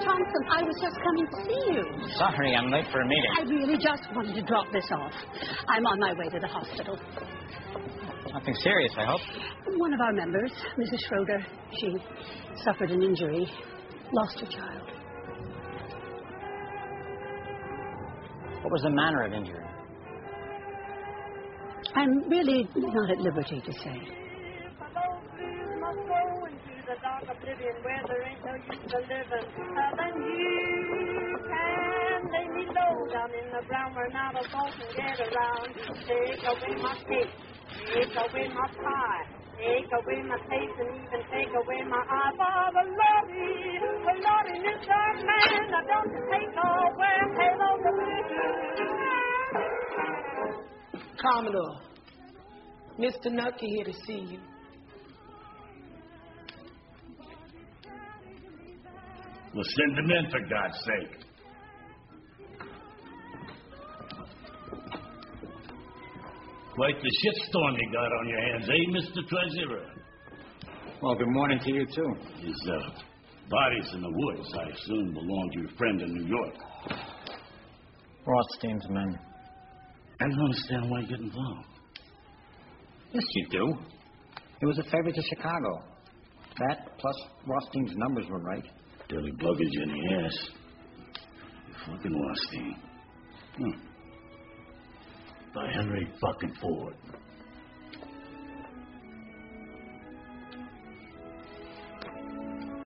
Thompson, I was just coming to see you. Sorry, I'm late for a meeting. I really just wanted to drop this off. I'm on my way to the hospital. Nothing serious, I hope. One of our members, Mrs. Schroeder, she suffered an injury, lost her child. What was the manner of injury? I'm really not at liberty to say. The dark oblivion where there ain't no use to living. Then you can lay me low down in the ground where not a soul can get around. Take away my cake, take away my pie, take away my taste and even take away my eye. Father, Lordy, Mr. Man, I don't take away halo the Commodore, Mr. Nucky here to see you. Well, send him in, for God's sake. Quite the shitstorm you got on your hands, eh, Mr. Treasurer? Well, good morning to you, too. His bodies in the woods, I assume, belong to your friend in New York. Rothstein's men. I don't understand why you get involved. Yes, you do. It was a favor to Chicago. That, plus Rothstein's numbers were right. Dirty luggage in the ass. You fucking Rothstein. By Henry fucking Ford.